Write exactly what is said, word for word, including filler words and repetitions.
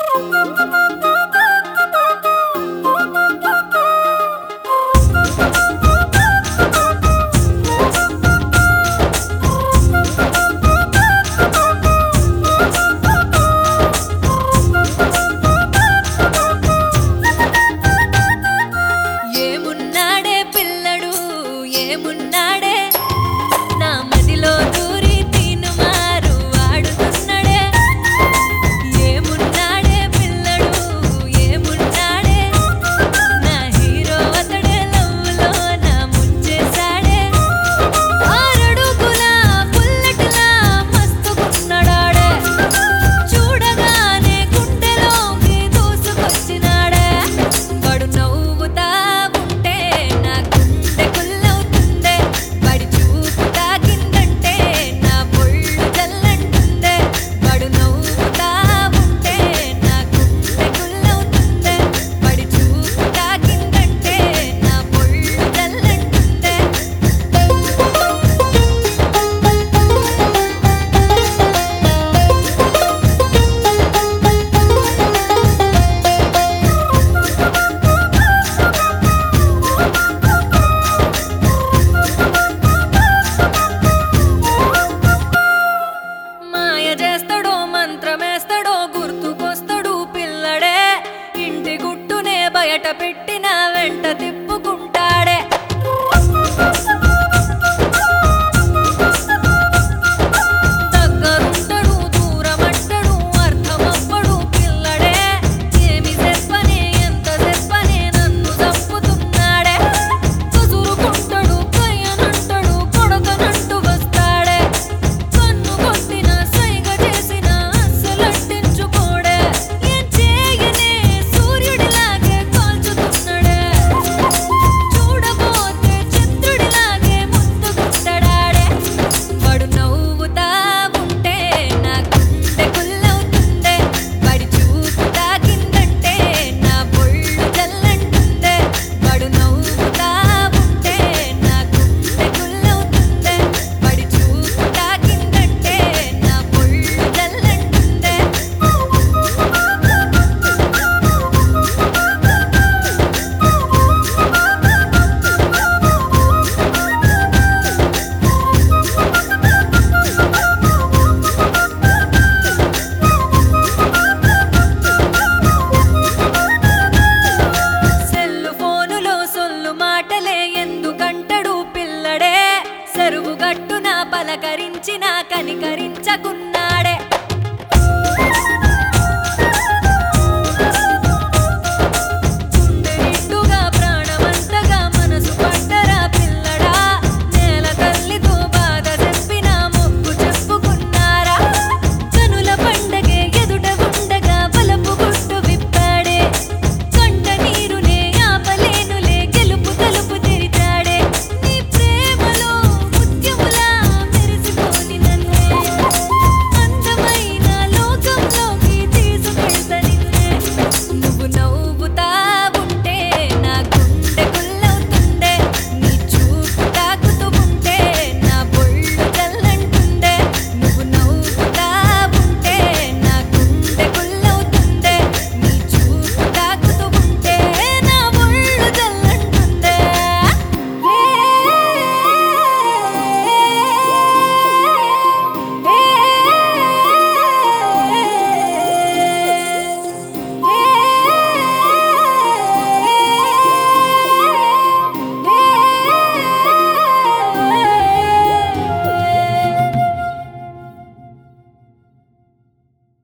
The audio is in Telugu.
ఏమున్నాడే నా మదిలో దూరి తీను మారు ఆడుతున్నాడే. ఏమున్నాడే పిల్లడు ఏమున్నాడే నా హీరో అతడే లవ్వులో నా ముంచేశాడే. ఆరడుగుల బుల్లెట్లా మస్తుకున్నాడాడే చూడగానే గుండెలోకి దూసుకొచ్చినాడే. వాడు నవ్వుతా ఉంటే నా గుండె కుల్లవుతుందే వాడి చూపు తాకిందంటే నా పొళ్ళు చల్లంటుందే. వాడు నవ్వుతా ఉంటే నా గుండె కుల్లవుతుందే వాడి చూపు తాకిందంటే నా పొళ్ళు చల్లంటుందే. మాయ చేస్తాడో మంత్రమేస్తాడో గుర్తుకొస్తాడు పిల్లడే. ఇంటి గుట్టునే బయట పెట్టి